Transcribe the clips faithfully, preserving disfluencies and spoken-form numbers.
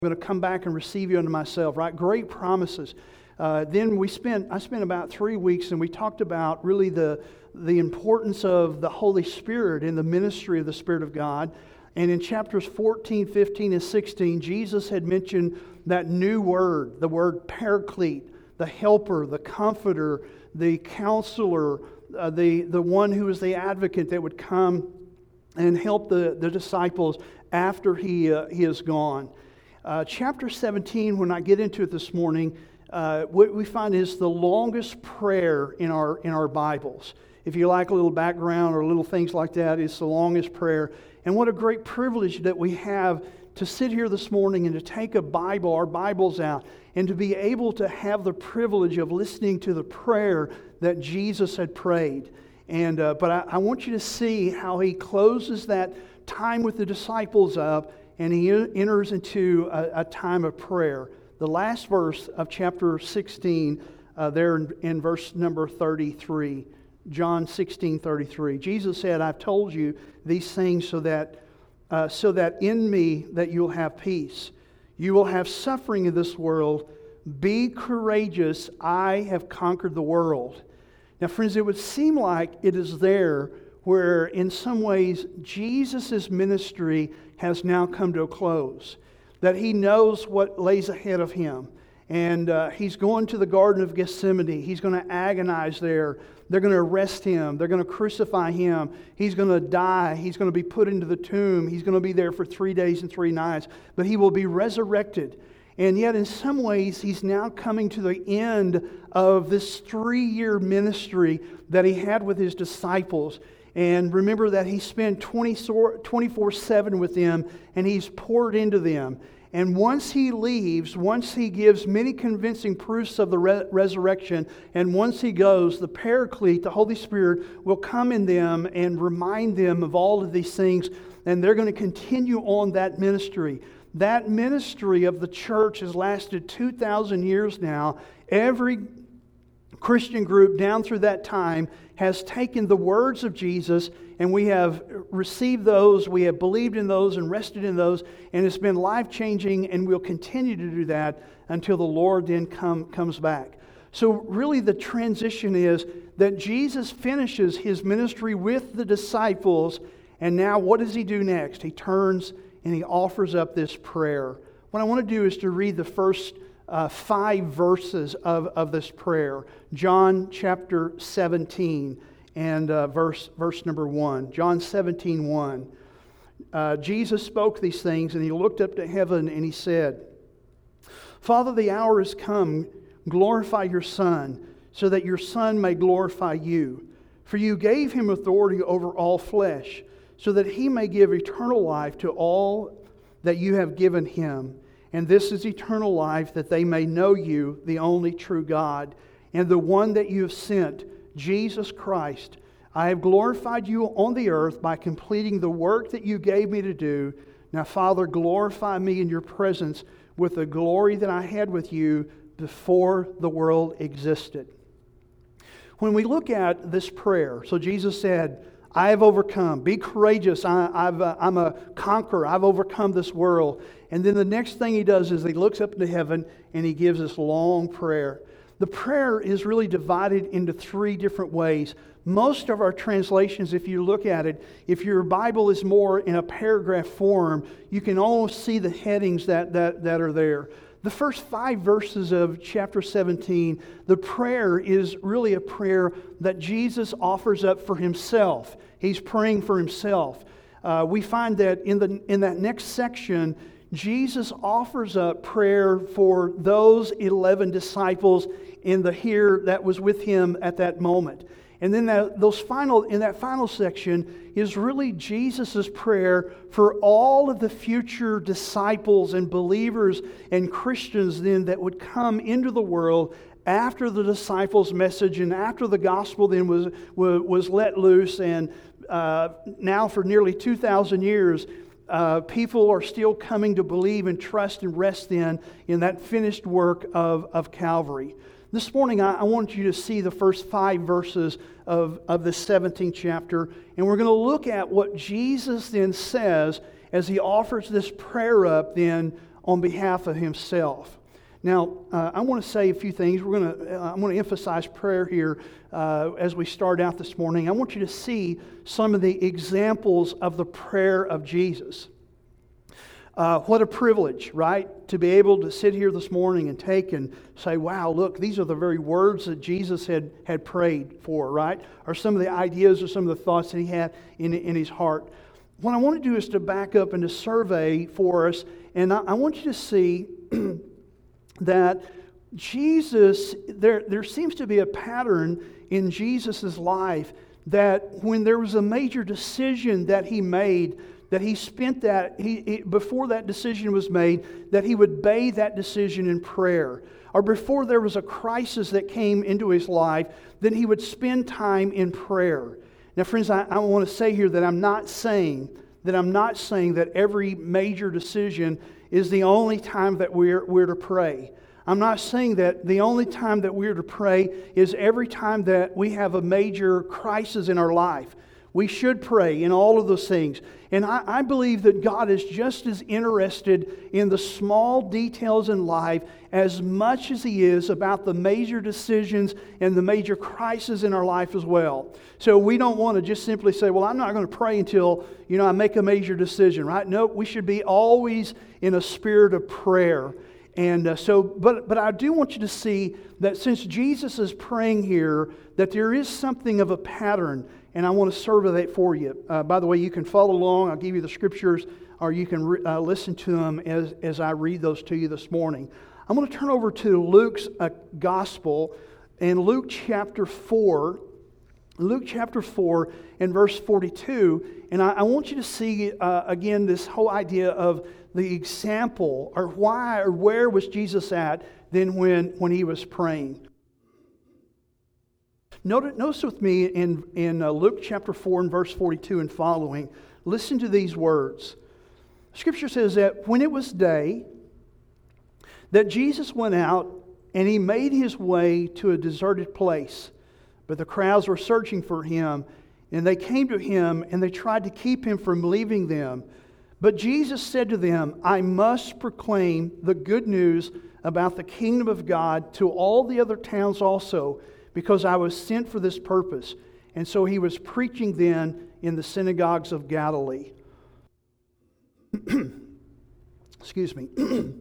I'm going to come back and receive you unto myself, right? Great promises. Uh, then we spent, I spent about three weeks and we talked about really the, the importance of the Holy Spirit in the ministry of the Spirit of God. And in chapters fourteen, fifteen, and sixteen, Jesus had mentioned that new word, the word paraclete, the helper, the comforter, the counselor, uh, the, the one who is the advocate that would come and help the, the disciples after he, uh, he is gone. Uh, chapter seventeen, when I get into it this morning, uh, what we find is the longest prayer in our in our Bibles. If you like a little background or little things like that, it's the longest prayer. And what a great privilege that we have to sit here this morning and to take a Bible, our Bibles out, and to be able to have the privilege of listening to the prayer that Jesus had prayed. And uh, but I, I want you to see how he closes that time with the disciples up, and he enters into a, a time of prayer. The last verse of chapter sixteen, uh, there in, in verse number thirty-three, John sixteen thirty-three. Jesus said, "I've told you these things so that, uh, so that in me that you'll have peace. You will have suffering in this world. Be courageous. I have conquered the world." Now, friends, it would seem like it is there where in some ways Jesus' ministry has now come to a close. That he knows what lays ahead of him. And uh, he's going to the Garden of Gethsemane. He's going to agonize there. They're going to arrest him. They're going to crucify him. He's going to die. He's going to be put into the tomb. He's going to be there for three days and three nights. But he will be resurrected. And yet in some ways he's now coming to the end of this three-year ministry that he had with his disciples. And remember that he spent twenty-four seven with them, and he's poured into them. And once he leaves, once he gives many convincing proofs of the re- resurrection, and once he goes, the Paraclete, the Holy Spirit, will come in them and remind them of all of these things, and they're going to continue on that ministry. That ministry of the church has lasted two thousand years now. Every Christian group down through that time has taken the words of Jesus, and we have received those, we have believed in those and rested in those, and it's been life-changing, and we'll continue to do that until the Lord then come, comes back. So really the transition is that Jesus finishes his ministry with the disciples, and now what does he do next? He turns and he offers up this prayer. What I want to do is to read the first Uh, five verses of, of this prayer. John chapter seventeen and uh, verse verse number one. John seventeen one. Uh, Jesus spoke these things, and he looked up to heaven and he said, "Father, the hour is come. Glorify your Son, so that your Son may glorify you. For you gave him authority over all flesh, so that he may give eternal life to all that you have given him. And this is eternal life, that they may know you, the only true God, and the one that you have sent, Jesus Christ. I have glorified you on the earth by completing the work that you gave me to do. Now, Father, glorify me in your presence with the glory that I had with you before the world existed." When we look at this prayer, so Jesus said, "I have overcome. Be courageous. I, I've, uh, I'm a conqueror. I've overcome this world." And then the next thing he does is he looks up into heaven and he gives this long prayer. The prayer is really divided into three different ways. Most of our translations, if you look at it, if your Bible is more in a paragraph form, you can almost see the headings that, that, that are there. The first five verses of chapter seventeen, the prayer is really a prayer that Jesus offers up for himself. He's praying for himself. Uh, we find that in the in that next section, Jesus offers up prayer for those eleven disciples in the here that was with him at that moment. And then that, those final in that final section is really Jesus' prayer for all of the future disciples and believers and Christians then that would come into the world after the disciples' message and after the gospel then was was, was let loose. And uh, now for nearly two thousand years, uh, people are still coming to believe and trust and rest in in that finished work of, of Calvary. This morning, I, I want you to see the first five verses of, of the seventeenth chapter, and we're going to look at what Jesus then says as he offers this prayer up then on behalf of himself. Now, uh, I want to say a few things. We're going to. Uh, I'm going to emphasize prayer here uh, as we start out this morning. I want you to see some of the examples of the prayer of Jesus. Uh, what a privilege, right? To be able to sit here this morning and take and say, wow, look, these are the very words that Jesus had, had prayed for, right? Or some of the ideas or some of the thoughts that he had in, in his heart. What I want to do is to back up and to survey for us, and I, I want you to see that Jesus, there, there seems to be a pattern in Jesus' life that when there was a major decision that he made, that he spent that, he, he, before that decision was made, that he would bathe that decision in prayer. Or before there was a crisis that came into his life, then he would spend time in prayer. Now, friends, I, I want to say here that I'm not saying that I'm not saying that every major decision is the only time that we're, we're to pray. I'm not saying that the only time that we're to pray is every time that we have a major crisis in our life. We should pray in all of those things. And I, I believe that God is just as interested in the small details in life as much as He is about the major decisions and the major crises in our life as well. So we don't want to just simply say, well, I'm not going to pray until, you know, I make a major decision, right? No, we should be always in a spirit of prayer. And uh, so, but but I do want you to see that since Jesus is praying here, that there is something of a pattern, and I want to survey that for you. Uh, by the way, you can follow along. I'll give you the scriptures, or you can re- uh, listen to them as, as I read those to you this morning. I'm going to turn over to Luke's uh, Gospel, and Luke chapter four, Luke chapter four and verse forty-two, and I, I want you to see, uh, again, this whole idea of the example, or why or where was Jesus at then when, when he was praying. Notice, notice with me in, in uh, Luke chapter four and verse forty-two and following, listen to these words. Scripture says that when it was day, that Jesus went out and he made his way to a deserted place. But the crowds were searching for him, and they came to him and they tried to keep him from leaving them. But Jesus said to them, I must proclaim the good news about the kingdom of God to all the other towns also, because I was sent for this purpose. And so he was preaching then in the synagogues of Galilee. Excuse me.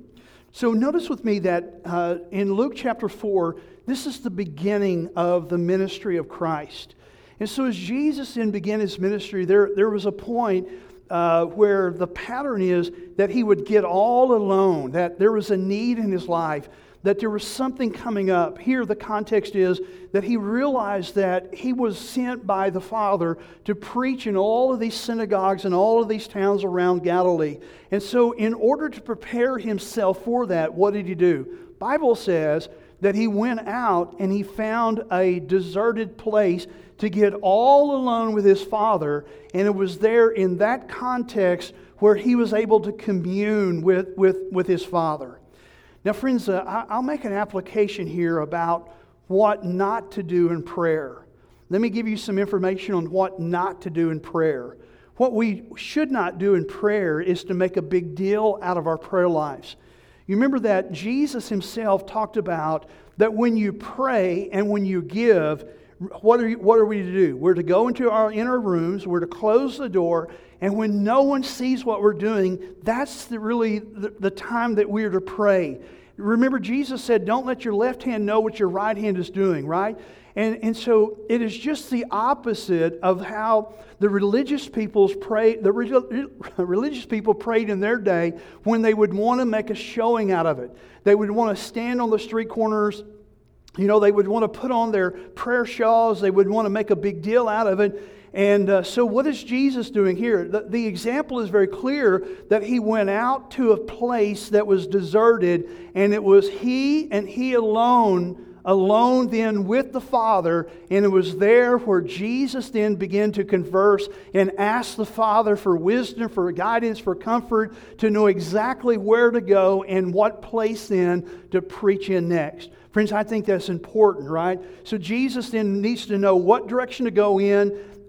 So notice with me that uh, in Luke chapter four, this is the beginning of the ministry of Christ. And so as Jesus then began his ministry, there, there was a point Uh, where the pattern is that he would get all alone, that there was a need in his life, that there was something coming up. Here the context is that he realized that he was sent by the Father to preach in all of these synagogues and all of these towns around Galilee. And so in order to prepare himself for that, what did he do? The Bible says that he went out and he found a deserted place to get all alone with his Father, and it was there in that context where he was able to commune with, with, with his Father. Now, friends, uh, I'll make an application here about what not to do in prayer. Let me give you some information on what not to do in prayer. What we should not do in prayer is to make a big deal out of our prayer lives. You remember that Jesus himself talked about that when you pray and when you give, What are, you, what are we to do? We're to go into our inner rooms, we're to close the door, and when no one sees what we're doing, that's the, really the, the time that we're to pray. Remember, Jesus said, don't let your left hand know what your right hand is doing, right? And, and so it is just the opposite of how the religious people's pray, the religious people prayed in their day when they would want to make a showing out of it. They would want to stand on the street corners. You know, they would want to put on their prayer shawls. They would want to make a big deal out of it. And uh, so what is Jesus doing here? The, the example is very clear that he went out to a place that was deserted, and it was he and he alone, alone then with the Father, and it was there where Jesus then began to converse and ask the Father for wisdom, for guidance, for comfort, to know exactly where to go and what place then to preach in next. Friends, I think that's important, right? So Jesus then needs to know what direction to go in,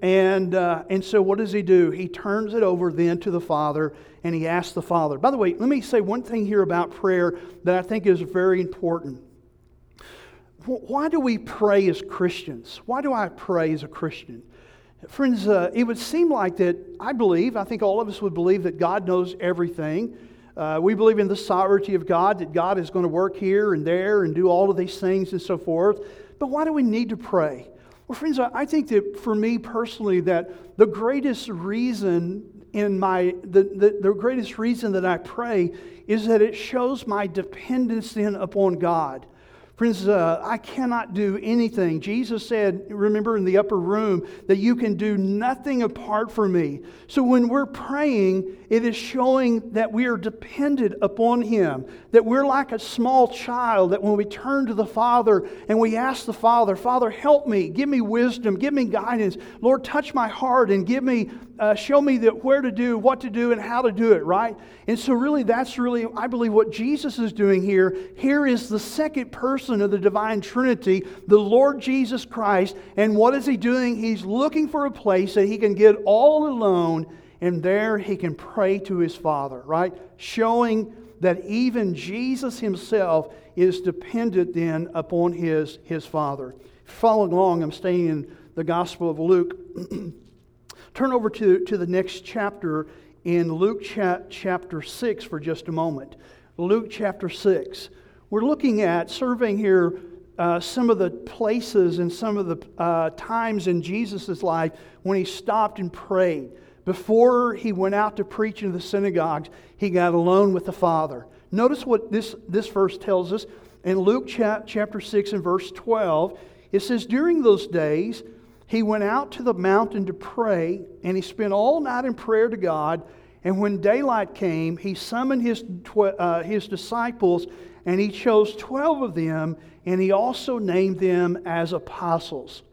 And, uh, and so what does he do? He turns it over then to the Father, and he asks the Father. By the way, let me say one thing here about prayer that I think is very important. Why do we pray as Christians? Why do I pray as a Christian? Friends, uh, it would seem like that, I believe, I think all of us would believe that God knows everything. Uh, we believe in the sovereignty of God, that God is going to work here and there and do all of these things and so forth. But why do we need to pray? Well, friends, I think that for me personally, that the greatest reason in my the, the, the greatest reason that I pray is that it shows my dependence then upon God. Friends, uh, I cannot do anything. Jesus said, remember in the upper room, that you can do nothing apart from me. So when we're praying, it is showing that we are dependent upon Him, that we're like a small child, that when we turn to the Father and we ask the Father, Father, help me, give me wisdom, give me guidance. Lord, touch my heart and give me, uh, show me that where to do, what to do, and how to do it, right? And so really, that's really, I believe, what Jesus is doing here. Here is the second person of the divine Trinity, the Lord Jesus Christ. And what is He doing? He's looking for a place that He can get all alone, and there He can pray to His Father, right? Showing that even Jesus Himself is dependent then upon His, his Father. Following along, I'm staying in the Gospel of Luke. Turn over to, to the next chapter in Luke cha- chapter six for just a moment. Luke chapter six. We're looking at, surveying here, uh, some of the places and some of the uh, times in Jesus' life when He stopped and prayed. Before He went out to preach in the synagogues, He got alone with the Father. Notice what this, this verse tells us. In Luke cha- chapter six and verse twelve, it says, during those days, He went out to the mountain to pray, and He spent all night in prayer to God. And when daylight came, He summoned His, tw- uh, his disciples, and He chose twelve of them, and He also named them as apostles.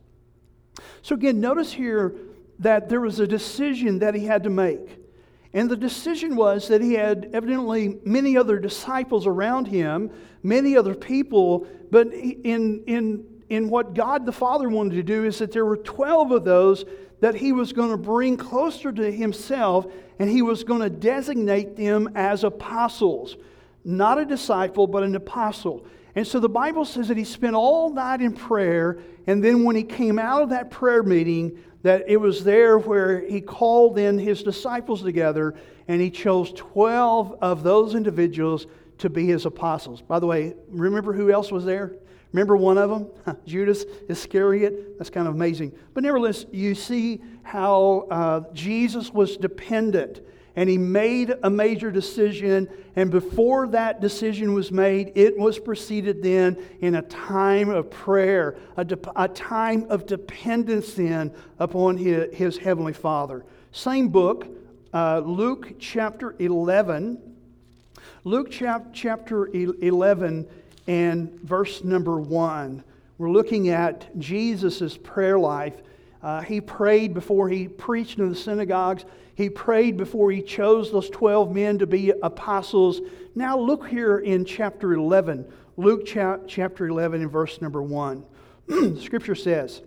So again, notice here that there was a decision that He had to make. And the decision was that He had evidently many other disciples around Him, many other people, but in, in, in what God the Father wanted to do is that there were twelve of those that He was going to bring closer to Himself, and He was going to designate them as apostles. Not a disciple, but an apostle. And so the Bible says that He spent all night in prayer, and then when He came out of that prayer meeting, that it was there where He called in His disciples together, and He chose twelve of those individuals to be His apostles. By the way, remember who else was there? Remember one of them? Judas Iscariot? That's kind of amazing. But nevertheless, you see how uh, Jesus was dependent, and He made a major decision, and before that decision was made, it was preceded then in a time of prayer, a, de- a time of dependence then upon His, his Heavenly Father. Same book, uh, Luke chapter eleven. Luke chap- chapter eleven and verse number one. We're looking at Jesus' prayer life. Uh, he prayed before He preached in the synagogues. He prayed before He chose those twelve men to be apostles. Now look here in chapter eleven. Luke cha- chapter eleven and verse number one. Scripture says,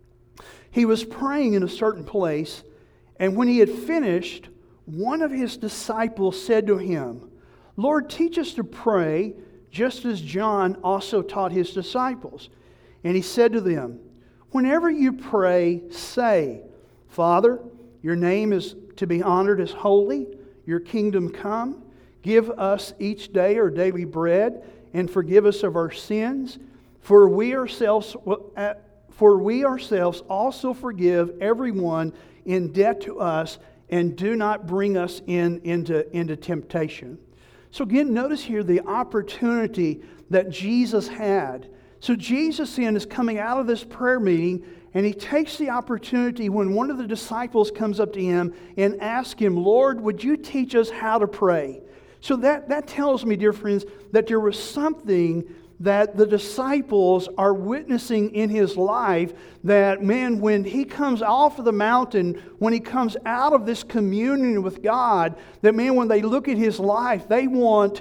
He was praying in a certain place, and when He had finished, one of His disciples said to Him, Lord, teach us to pray, just as John also taught his disciples. And He said to them, whenever you pray, say, Father, your name is to be honored as holy, your kingdom come. Give us each day our daily bread, and forgive us of our sins, for we ourselves, for we ourselves also forgive everyone in debt to us, and do not bring us in into, into temptation. So again, notice here the opportunity that Jesus had. So Jesus then is coming out of this prayer meeting, and He takes the opportunity when one of the disciples comes up to Him and asks Him, Lord, would you teach us how to pray? So that, that tells me, dear friends, that there was something that the disciples are witnessing in His life, that, man, when He comes off of the mountain, when He comes out of this communion with God, that, man, when they look at His life, they want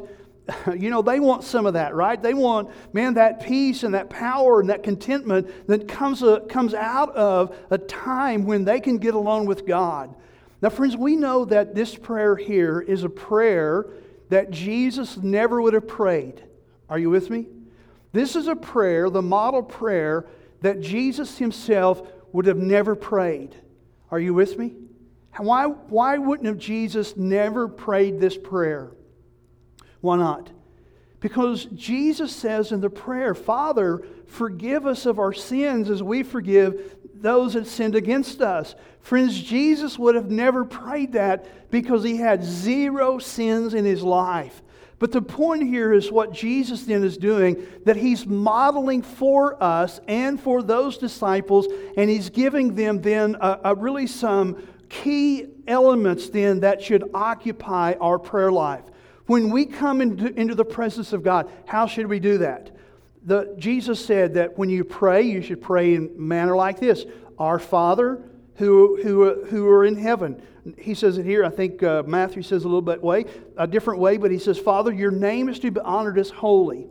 you know, they want some of that, right? They want, man, that peace and that power and that contentment that comes, uh, comes out of a time when they can get along with God. Now, friends, we know that this prayer here is a prayer that Jesus never would have prayed. Are you with me? This is a prayer, the model prayer, that Jesus himself would have never prayed. Are you with me? Why, why wouldn't have Jesus never prayed this prayer? Why not? Because Jesus says in the prayer, Father, forgive us of our sins as we forgive those that sinned against us. Friends, Jesus would have never prayed that because he had zero sins in his life. But the point here is what Jesus then is doing, that he's modeling for us and for those disciples, and he's giving them then a, a really some key elements then that should occupy our prayer life. When we come into, into the presence of God, how should we do that? The, Jesus said that when you pray, you should pray in a manner like this. Our Father who, who, who are in heaven. He says it here, I think uh, Matthew says a little bit way, a different way, but he says, Father, your name is to be honored as holy.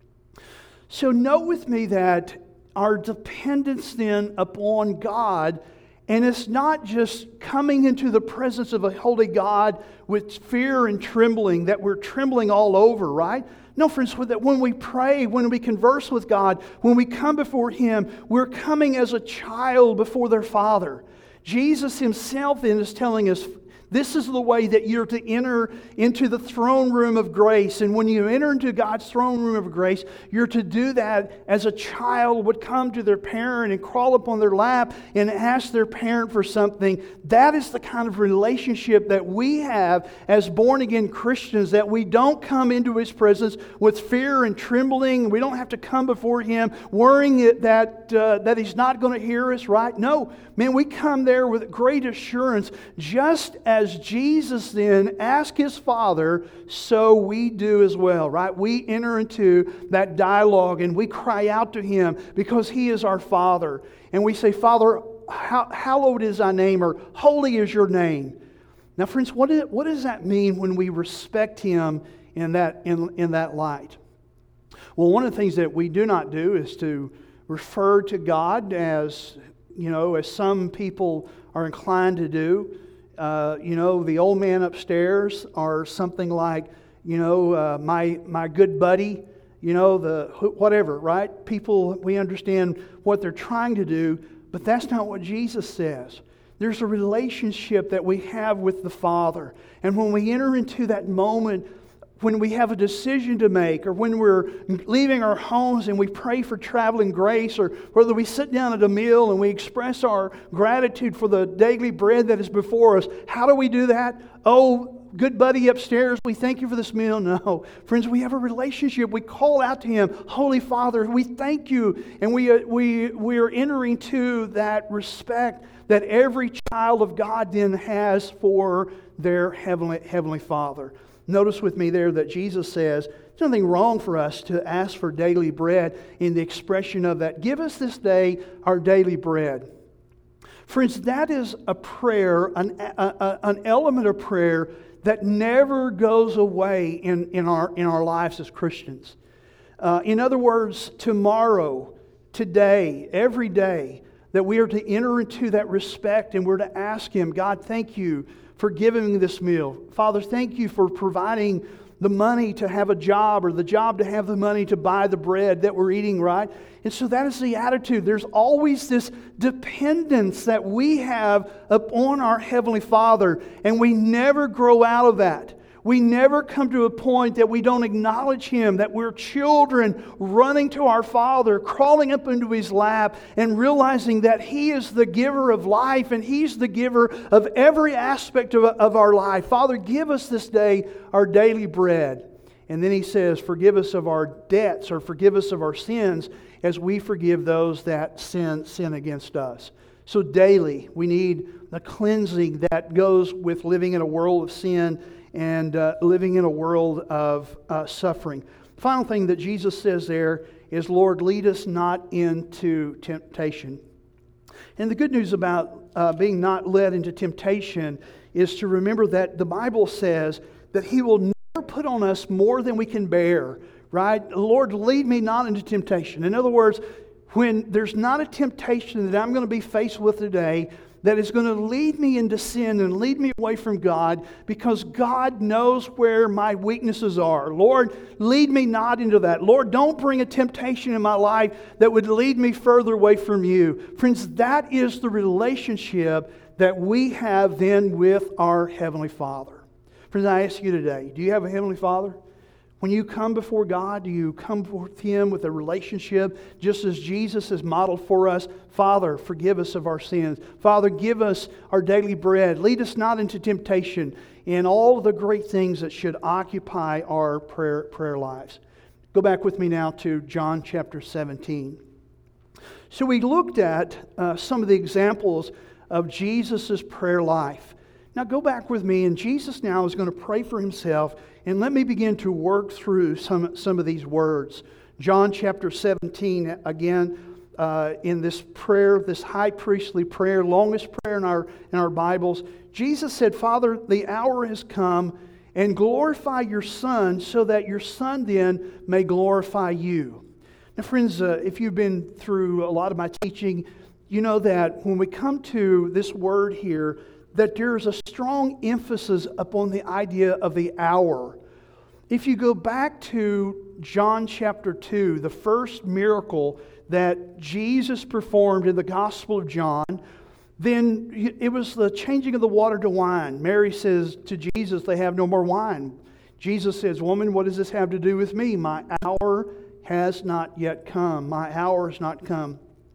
So note with me that our dependence then upon God, and it's not just coming into the presence of a holy God with fear and trembling, that we're trembling all over, right? No, friends, that when we pray, when we converse with God, when we come before Him, we're coming as a child before their Father. Jesus himself then is telling us, this is the way that you're to enter into the throne room of grace. And when you enter into God's throne room of grace, you're to do that as a child would come to their parent and crawl upon their lap and ask their parent for something. That is the kind of relationship that we have as born-again Christians, that we don't come into His presence with fear and trembling. We don't have to come before Him worrying that, uh, that He's not going to hear us, right? No, man, we come there with great assurance, just as As Jesus then asked His Father, so we do as well, right? We enter into that dialogue and we cry out to Him because He is our Father. And we say, Father, hallowed is thy name, or holy is your name. Now, friends, what, is, what does that mean when we respect Him in that, in, in that light? Well, one of the things that we do not do is to refer to God as, you know, as some people are inclined to do. Uh, you know, the old man upstairs, or something like, you know, uh, my my good buddy, you know, the whatever, right? People, we understand what they're trying to do, but that's not what Jesus says. There's a relationship that we have with the Father. And when we enter into that moment, when we have a decision to make, or when we're leaving our homes and we pray for traveling grace, or whether we sit down at a meal and we express our gratitude for the daily bread that is before us, how do we do that? Oh, good buddy upstairs, we thank you for this meal. No. Friends, we have a relationship. We call out to Him, Holy Father, we thank you. And we, uh, we, we are entering to that respect that every child of God then has for their Heavenly, Heavenly Father. Notice with me there that Jesus says, there's nothing wrong for us to ask for daily bread in the expression of that. Give us this day our daily bread. Friends, that is a prayer, an, a, a, an element of prayer that never goes away in, in, our, in our lives as Christians. Uh, in other words, tomorrow, today, every day, that we are to enter into that respect and we're to ask Him, God, thank you for giving me this meal. Father, thank you for providing the money to have a job, or the job to have the money to buy the bread that we're eating, right? And so that is the attitude. There's always this dependence that we have upon our Heavenly Father, and we never grow out of that. We never come to a point that we don't acknowledge Him, that we're children running to our Father, crawling up into His lap, and realizing that He is the giver of life, and He's the giver of every aspect of, of our life. Father, give us this day our daily bread. And then He says, forgive us of our debts, or forgive us of our sins, as we forgive those that sin, sin against us. So daily, we need the cleansing that goes with living in a world of sin and uh, living in a world of uh, suffering. The final thing that Jesus says there is, Lord, lead us not into temptation. And the good news about uh, being not led into temptation is to remember that the Bible says that He will never put on us more than we can bear, right? Lord, lead me not into temptation. In other words, when there's not a temptation that I'm going to be faced with today that is going to lead me into sin and lead me away from God, because God knows where my weaknesses are. Lord, lead me not into that. Lord, don't bring a temptation in my life that would lead me further away from you. Friends, that is the relationship that we have then with our Heavenly Father. Friends, I ask you today, do you have a Heavenly Father? When you come before God, do you come before Him with a relationship just as Jesus has modeled for us? Father, forgive us of our sins. Father, give us our daily bread. Lead us not into temptation, and all the great things that should occupy our prayer, prayer lives. Go back with me now to John chapter seventeen. So we looked at uh, some of the examples of Jesus' prayer life. Now go back with me, and Jesus now is going to pray for Himself, and let me begin to work through some, some of these words. John chapter seventeen, again, uh, in this prayer, this high priestly prayer, longest prayer in our, in our Bibles, Jesus said, Father, the hour has come, and glorify your Son, so that your Son then may glorify you. Now friends, uh, if you've been through a lot of my teaching, you know that when we come to this word here, that there's a strong emphasis upon the idea of the hour. If you go back to John chapter two, the first miracle that Jesus performed in the Gospel of John, then it was the changing of the water to wine. Mary says to Jesus, they have no more wine. Jesus says, woman, what does this have to do with me? My hour has not yet come. My hour has not come.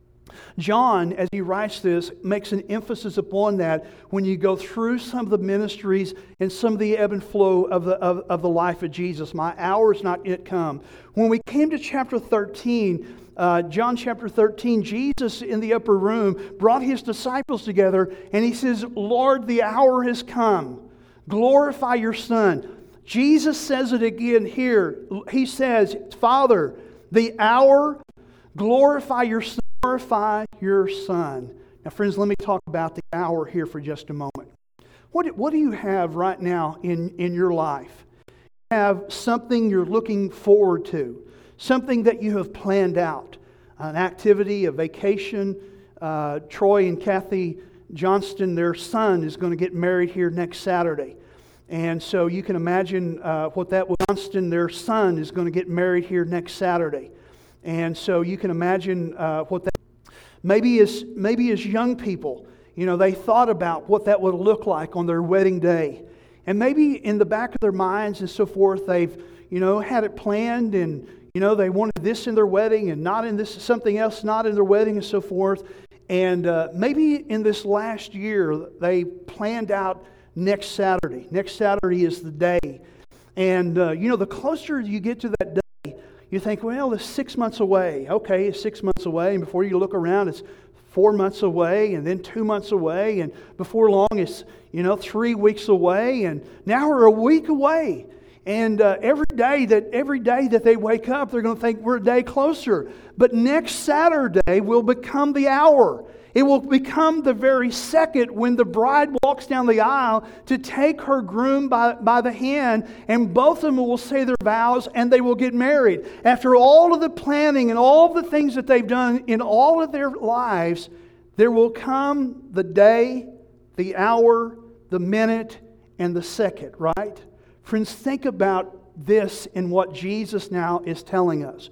John, as he writes this, makes an emphasis upon that when you go through some of the ministries and some of the ebb and flow of the, of, of the life of Jesus. My hour is not yet come. When we came to chapter thirteen, uh, John chapter thirteen, Jesus in the upper room brought His disciples together and He says, Lord, the hour has come. Glorify your Son. Jesus says it again here. He says, Father, the hour, glorify your Son. Glorify your Son. Now, friends, let me talk about the hour here for just a moment. What, what do you have right now in, in your life? You have something you're looking forward to, something that you have planned out, an activity, a vacation. Uh, Troy and Kathy Johnston, their son, is going to get married here next Saturday. And so you can imagine uh, what that was. Johnston, their son, is going to get married here next Saturday. And so you can imagine uh, what that maybe as maybe as young people, you know, they thought about what that would look like on their wedding day, and maybe in the back of their minds and so forth, they've you know had it planned, and you know they wanted this in their wedding and not in this something else not in their wedding and so forth, and uh, maybe in this last year they planned out next Saturday. Next Saturday is the day, and uh, you know the closer you get to that day, you think, well, it's six months away. Okay, it's six months away. And before you look around, it's four months away, and then two months away. And before long, it's, you know, three weeks away. And now we're a week away. And uh, every day that every day that they wake up, they're going to think we're a day closer. But next Saturday will become the hour. It will become the very second when the bride walks down the aisle to take her groom by, by the hand, and both of them will say their vows and they will get married. After all of the planning and all of the things that they've done in all of their lives, there will come the day, the hour, the minute, and the second, right? Friends, think about this in what Jesus now is telling us.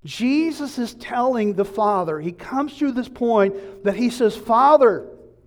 Jesus is telling the Father, He comes to this point that He says, Father,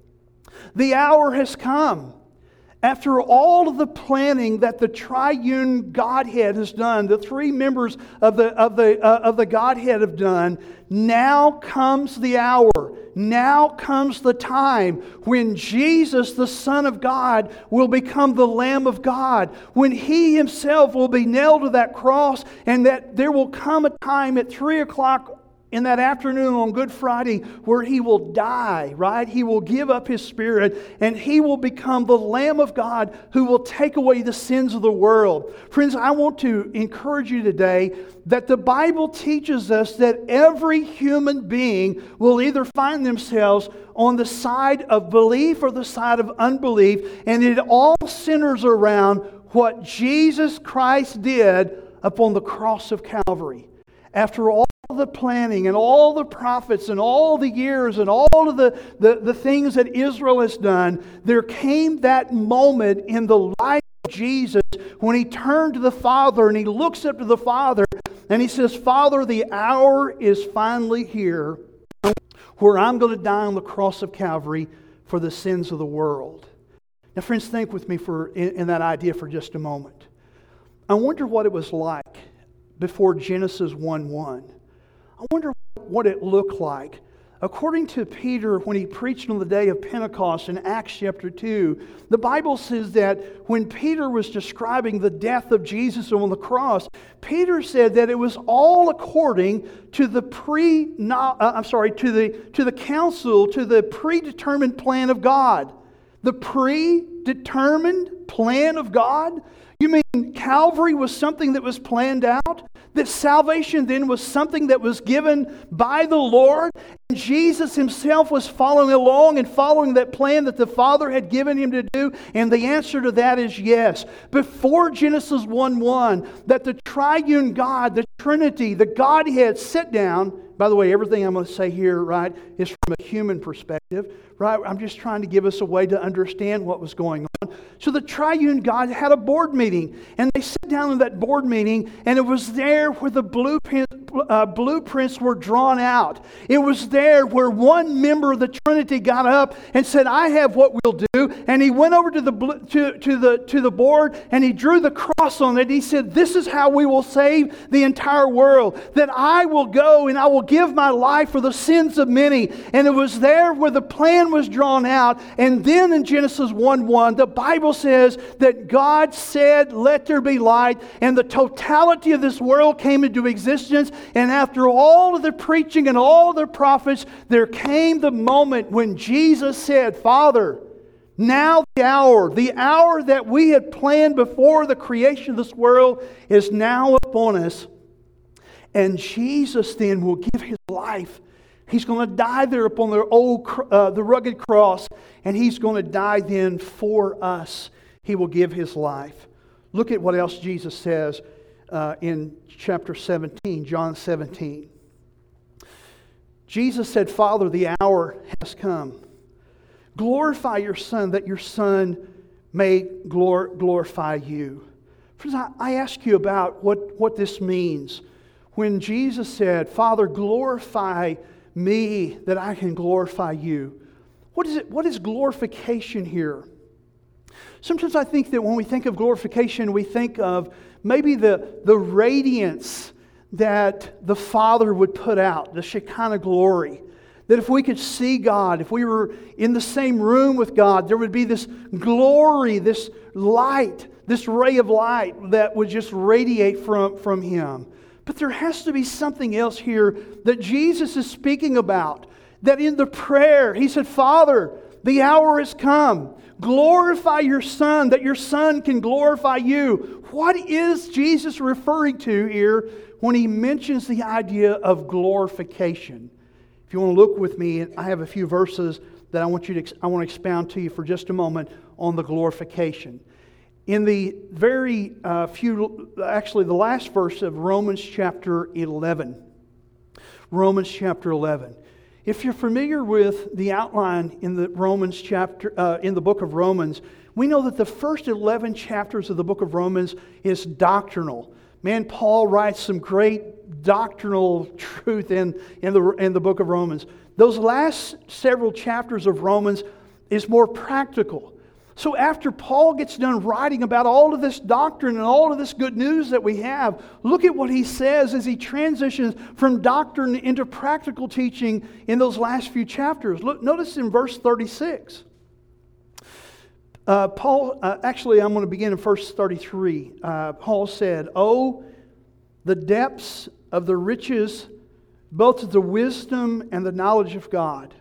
the hour has come. After all of the planning that the triune Godhead has done, the three members of the, of the, uh, of the Godhead have done, now comes the hour. Now comes the time when Jesus, the Son of God, will become the Lamb of God. When He Himself will be nailed to that cross, and that there will come a time at three o'clock in that afternoon on Good Friday where He will die, right? He will give up His Spirit, and He will become the Lamb of God who will take away the sins of the world. Friends, I want to encourage you today that the Bible teaches us that every human being will either find themselves on the side of belief or the side of unbelief, and it all centers around what Jesus Christ did upon the cross of Calvary. After all the planning and all the prophets and all the years and all of the, the, the things that Israel has done, there came that moment in the life of Jesus when He turned to the Father and He looks up to the Father and He says, Father, the hour is finally here where I'm going to die on the cross of Calvary for the sins of the world. Now, friends, think with me for in, in that idea for just a moment. I wonder what it was like before Genesis one one. I wonder what it looked like. According to Peter, when he preached on the day of Pentecost in Acts chapter two, the Bible says that when Peter was describing the death of Jesus on the cross, Peter said that it was all according to the pre, uh, I'm sorry, to the to the counsel, to the predetermined plan of God. The predetermined plan of God? You mean Calvary was something that was planned out? That salvation then was something that was given by the Lord? And Jesus Himself was following along and following that plan that the Father had given Him to do? And the answer to that is yes. Before Genesis one one, that the triune God, the Trinity, the Godhead sit down. By the way, everything I'm going to say here, right, is from a human perspective, right? I'm just trying to give us a way to understand what was going on. So the triune God had a board meeting, and they sat down in that board meeting, and it was there where the blueprint, uh, blueprints were drawn out. It was there where one member of the Trinity got up and said, I have what we'll do. And he went over to the to, to the to the board, and he drew the cross on it. He said, this is how we will save the entire world. That I will go and I will give my life for the sins of many. And it was there where the plan was drawn out. And then in Genesis one one, the Bible says that God said, let there be light. And the totality of this world came into existence. And after all of the preaching and all the prophets, there came the moment when Jesus said, Father, now the hour, the hour that we had planned before the creation of this world is now upon us. And Jesus then will give His life. He's going to die there upon the old, uh, the rugged cross, and He's going to die then for us. He will give His life. Look at what else Jesus says uh, in chapter seventeen, John seventeen. Jesus said, Father, the hour has come. Glorify your Son, that your Son may glor- glorify you. Friends, I, I ask you about what, what this means. When Jesus said, Father, glorify me that I can glorify you. What is it? What is glorification here? Sometimes I think that when we think of glorification, we think of maybe the, the radiance that the Father would put out, the Shekinah glory. That if we could see God, if we were in the same room with God, there would be this glory, this light, this ray of light that would just radiate from, from Him. But there has to be something else here that Jesus is speaking about. That in the prayer, He said, Father, the hour has come. Glorify your Son, that your Son can glorify you. What is Jesus referring to here when He mentions the idea of glorification? If you want to look with me, I have a few verses that I want you to I want to expound to you for just a moment on the glorification. In the very uh, few, actually the last verse of Romans chapter eleven. Romans chapter eleven. If you're familiar with the outline in the Romans chapter, uh, in the book of Romans, we know that the first eleven chapters of the book of Romans is doctrinal. Man, Paul writes some great doctrinal truth in, in, the, in the book of Romans. Those last several chapters of Romans is more practical. So after Paul gets done writing about all of this doctrine and all of this good news that we have, look at what he says as he transitions from doctrine into practical teaching in those last few chapters. Look, notice in verse thirty-six. Uh, Paul, uh, actually, I'm going to begin in verse thirty-three. Uh, Paul said, "Oh, the depths of the riches, both of the wisdom and the knowledge of God.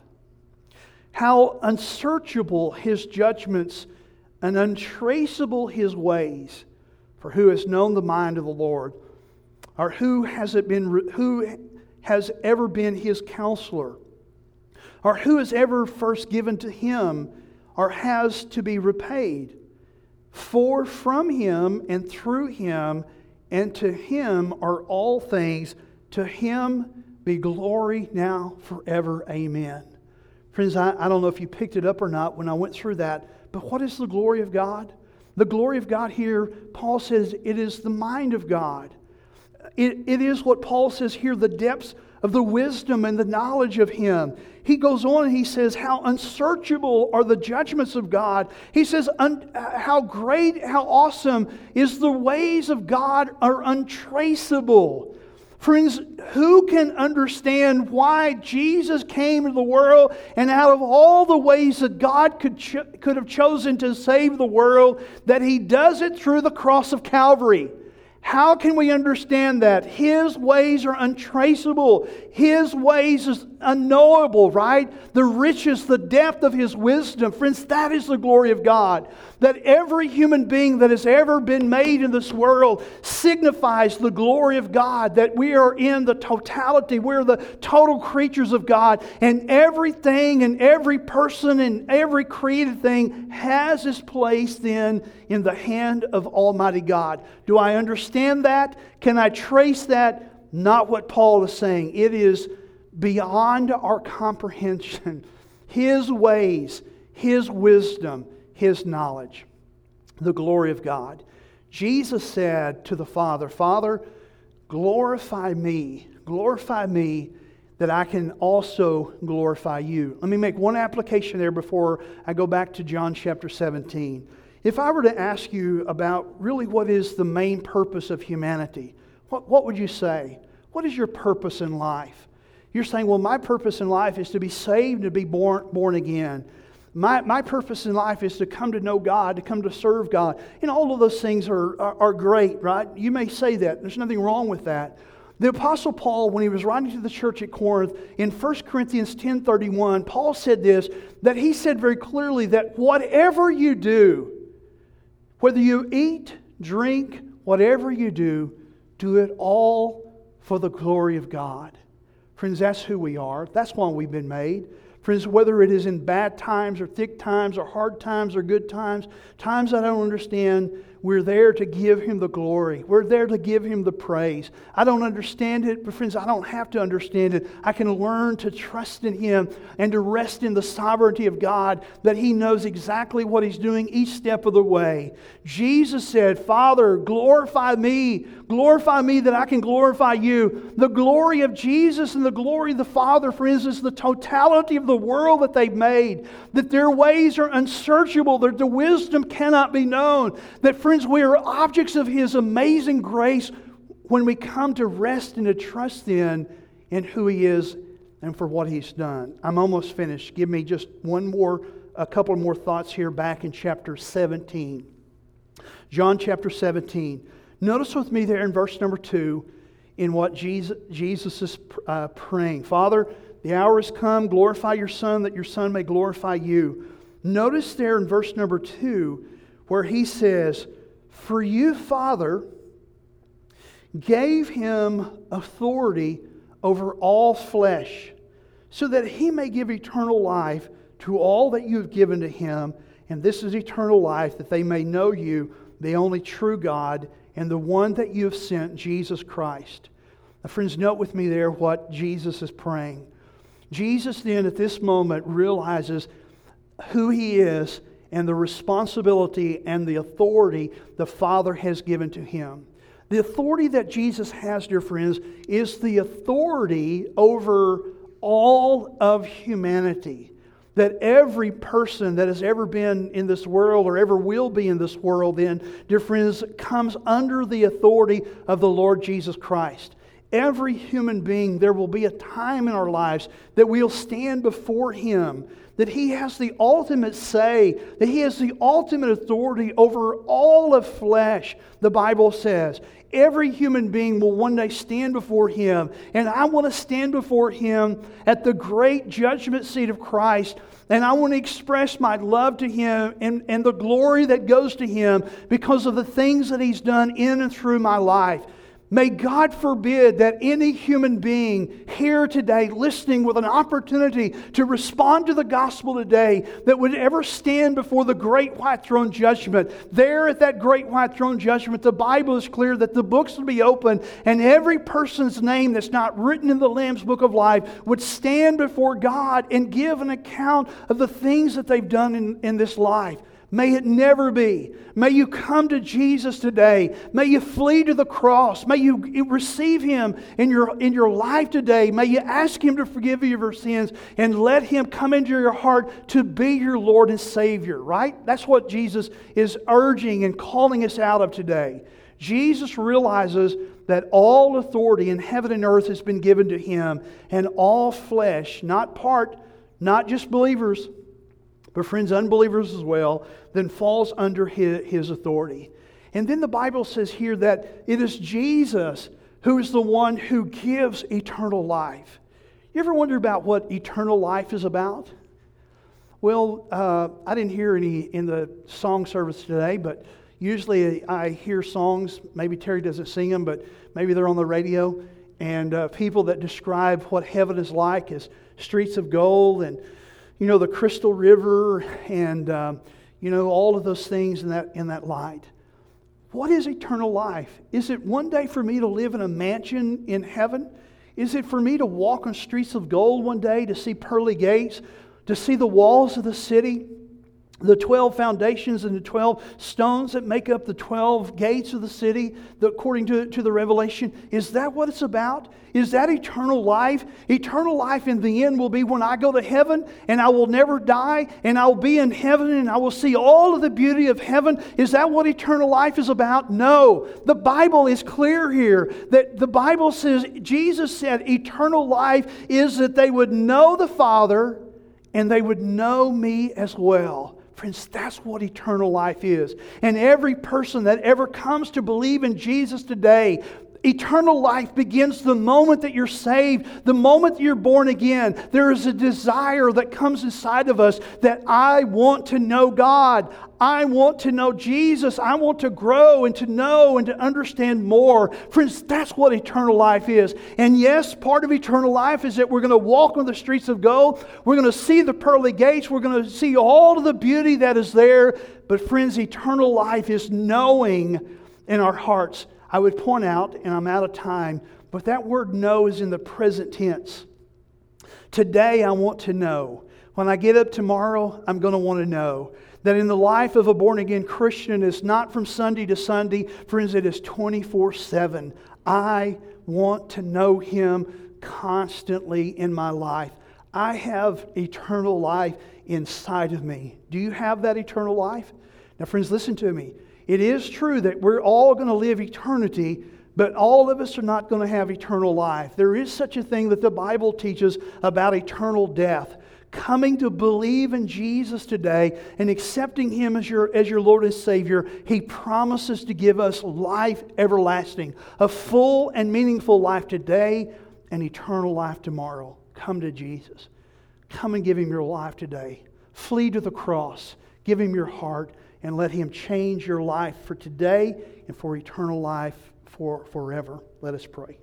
How unsearchable His judgments and untraceable His ways. For who has known the mind of the Lord? Or who has it been? Who has ever been His counselor? Or who has ever first given to Him, or has to be repaid? For from Him and through Him and to Him are all things. To Him be glory now forever. Amen. Friends, I, I don't know if you picked it up or not when I went through that, but what is the glory of God? The glory of God here, Paul says, it is the mind of God. It, it is what Paul says here, the depths of the wisdom and the knowledge of Him. He goes on and he says, how unsearchable are the judgments of God. He says, un, how great, how awesome is the ways of God are untraceable. Friends, who can understand why Jesus came into the world, and out of all the ways that God could, cho- could have chosen to save the world, that He does it through the cross of Calvary? How can we understand that? His ways are untraceable. His ways is unknowable, right? The riches, the depth of His wisdom. Friends, that is the glory of God. That every human being that has ever been made in this world signifies the glory of God. That we are in the totality. We're the total creatures of God. And everything and every person and every created thing has its place then in the hand of Almighty God. Do I understand that? Can I trace that? Not what Paul is saying. It is beyond our comprehension. His ways, His wisdom, His knowledge. The glory of God. Jesus said to the Father, Father, glorify me. Glorify me that I can also glorify you. Let me make one application there before I go back to John chapter seventeen. If I were to ask you about really what is the main purpose of humanity, what, what would you say? What is your purpose in life? You're saying, well, my purpose in life is to be saved, to be born, born again. My, my purpose in life is to come to know God, to come to serve God. And all of those things are, are, are great, right? You may say that. There's nothing wrong with that. The Apostle Paul, when he was writing to the church at Corinth, in First Corinthians ten thirty-one, Paul said this, that he said very clearly that whatever you do, whether you eat, drink, whatever you do, do it all for the glory of God. Friends, that's who we are. That's why we've been made. Friends, whether it is in bad times or thick times or hard times or good times, times I don't understand, we're there to give Him the glory. We're there to give Him the praise. I don't understand it, but friends, I don't have to understand it. I can learn to trust in Him and to rest in the sovereignty of God, that He knows exactly what He's doing each step of the way. Jesus said, Father, glorify me. Glorify me that I can glorify you. The glory of Jesus and the glory of the Father, friends, is the totality of the world that they've made. That their ways are unsearchable. That the wisdom cannot be known. That, friends, we are objects of His amazing grace when we come to rest and to trust in, in who He is and for what He's done. I'm almost finished. Give me just one more, a couple more thoughts here back in chapter seventeen. John chapter seventeen. Notice with me there in verse number two in what Jesus, Jesus is uh, praying. Father, the hour has come. Glorify your Son, that your Son may glorify you. Notice there in verse number two where He says, for you, Father, gave Him authority over all flesh, so that He may give eternal life to all that you have given to Him. And this is eternal life, that they may know you, the only true God, and the one that you have sent, Jesus Christ. Now, friends, note with me there what Jesus is praying. Jesus then at this moment realizes who He is and the responsibility and the authority the Father has given to Him. The authority that Jesus has, dear friends, is the authority over all of humanity. That every person that has ever been in this world or ever will be in this world then, dear friends, comes under the authority of the Lord Jesus Christ. Every human being, there will be a time in our lives that we'll stand before Him, that He has the ultimate say, that He has the ultimate authority over all of flesh, the Bible says. Every human being will one day stand before Him. And I want to stand before Him at the great judgment seat of Christ. And I want to express my love to Him and, and the glory that goes to Him because of the things that He's done in and through my life. May God forbid that any human being here today, listening with an opportunity to respond to the gospel today, that would ever stand before the great white throne judgment. There at that great white throne judgment, the Bible is clear that the books will be opened, and every person's name that's not written in the Lamb's Book of Life would stand before God and give an account of the things that they've done in, in this life. May it never be. May you come to Jesus today. May you flee to the cross. May you receive Him in your, in your life today. May you ask Him to forgive you of your sins and let Him come into your heart to be your Lord and Savior, right? That's what Jesus is urging and calling us out of today. Jesus realizes that all authority in heaven and earth has been given to Him, and all flesh, not part, not just believers, but friends, unbelievers as well, then falls under his, his authority. And then the Bible says here that it is Jesus who is the one who gives eternal life. You ever wonder about what eternal life is about? Well, uh, I didn't hear any in the song service today, but usually I hear songs. Maybe Terry doesn't sing them, but maybe they're on the radio. And uh, people that describe what heaven is like as streets of gold and you know, the crystal river and, um, you know, all of those things in that, in that light. What is eternal life? Is it one day for me to live in a mansion in heaven? Is it for me to walk on streets of gold one day, to see pearly gates, to see the walls of the city, the twelve foundations and the twelve stones that make up the twelve gates of the city, according to, to the Revelation? Is that what it's about? Is that eternal life? Eternal life in the end will be when I go to heaven and I will never die and I will be in heaven and I will see all of the beauty of heaven. Is that what eternal life is about? No. The Bible is clear here that the Bible says, Jesus said eternal life is that they would know the Father and they would know me as well. Friends, that's what eternal life is. And every person that ever comes to believe in Jesus today, eternal life begins the moment that you're saved, the moment that you're born again. There is a desire that comes inside of us that I want to know God. I want to know Jesus. I want to grow and to know and to understand more. Friends, that's what eternal life is. And yes, part of eternal life is that we're going to walk on the streets of gold. We're going to see the pearly gates. We're going to see all of the beauty that is there. But friends, eternal life is knowing in our hearts. I would point out, and I'm out of time, but that word know is in the present tense. Today I want to know. When I get up tomorrow, I'm going to want to know that in the life of a born-again Christian, it's not from Sunday to Sunday. Friends, it is twenty-four seven. I want to know Him constantly in my life. I have eternal life inside of me. Do you have that eternal life? Now, friends, listen to me. It is true that we're all going to live eternity, but all of us are not going to have eternal life. There is such a thing that the Bible teaches about eternal death. Coming to believe in Jesus today and accepting Him as your, as your Lord and Savior, He promises to give us life everlasting, a full and meaningful life today and eternal life tomorrow. Come to Jesus. Come and give Him your life today. Flee to the cross. Give Him your heart. And let Him change your life for today and for eternal life for forever. Let us pray.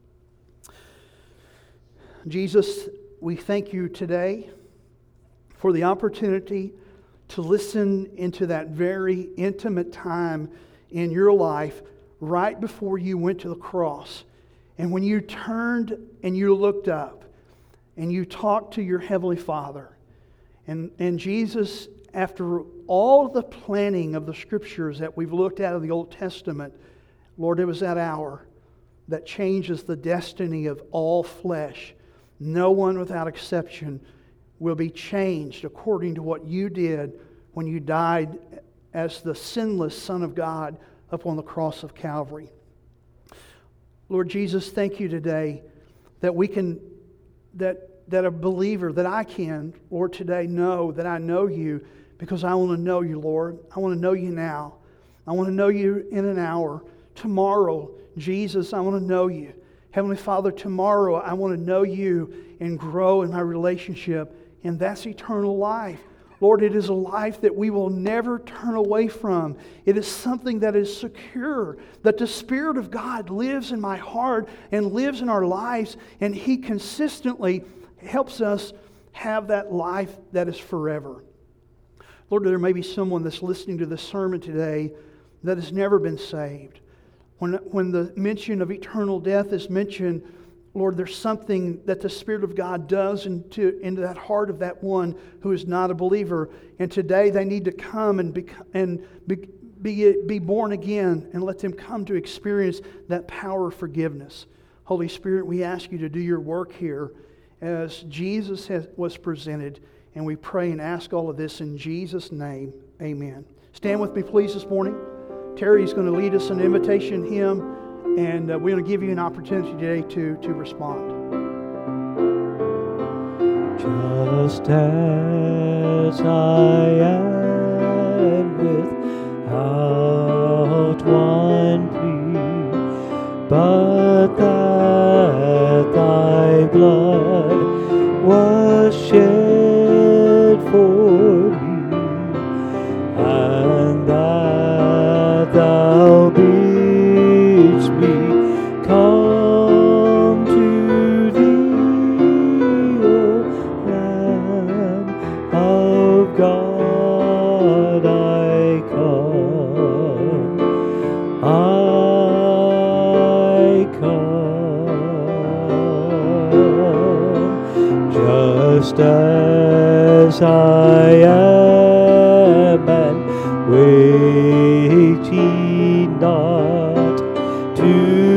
Jesus, we thank You today for the opportunity to listen into that very intimate time in Your life right before You went to the cross. And when You turned and You looked up and You talked to Your Heavenly Father. And, and Jesus, after all the planning of the Scriptures that we've looked at in the Old Testament, Lord, it was that hour that changes the destiny of all flesh. No one without exception will be changed according to what You did when You died as the sinless Son of God upon the cross of Calvary. Lord Jesus, thank You today that we can, that, that a believer, that I can, Lord, today know that I know You, because I want to know You, Lord. I want to know You now. I want to know You in an hour. Tomorrow, Jesus, I want to know You. Heavenly Father, tomorrow I want to know You and grow in my relationship. And that's eternal life. Lord, it is a life that we will never turn away from. It is something that is secure, that the Spirit of God lives in my heart and lives in our lives, and He consistently helps us have that life that is forever. Lord, there may be someone that's listening to this sermon today that has never been saved. When, when the mention of eternal death is mentioned, Lord, there's something that the Spirit of God does into, into that heart of that one who is not a believer. And today they need to come and, be, and be, be, be born again, and let them come to experience that power of forgiveness. Holy Spirit, we ask You to do Your work here as Jesus has, was presented. And we pray and ask all of this in Jesus' name. Amen. Stand with me, please, this morning. Terry's going to lead us an invitation hymn. And uh, we're going to give you an opportunity today to, to respond. Just as I am without one plea, but that Thy blood was shed for me, and that Thou bidst me come to Thee, O Lamb of God, I come, I come, just as I am, and waiting not to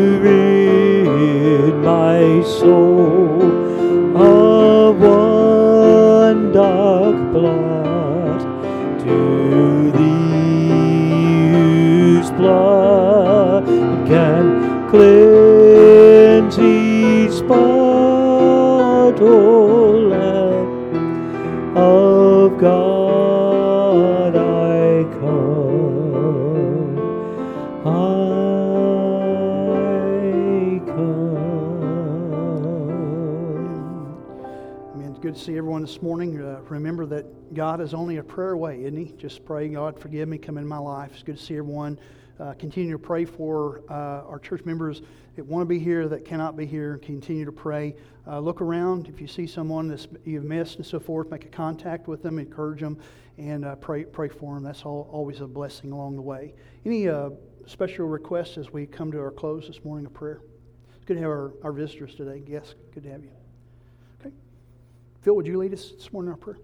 rid my soul of one dark blot, to Thee whose blood can cleanse each spot, O Lamb of God, I come, I come. Amen. It's good to see everyone this morning. Uh, remember that God is only a prayer away, isn't He? Just pray, God, forgive me, come in my life. It's good to see everyone. Uh, continue to pray for uh, our church members that want to be here, that cannot be here. Continue to pray. Uh, look around. If you see someone that you've missed and so forth, make a contact with them, encourage them, and uh, pray pray for them. That's all, always a blessing along the way. Any uh, special requests as we come to our close this morning of prayer? It's good to have our, our visitors today. Yes, good to have you. Okay. Phil, would you lead us this morning in our prayer?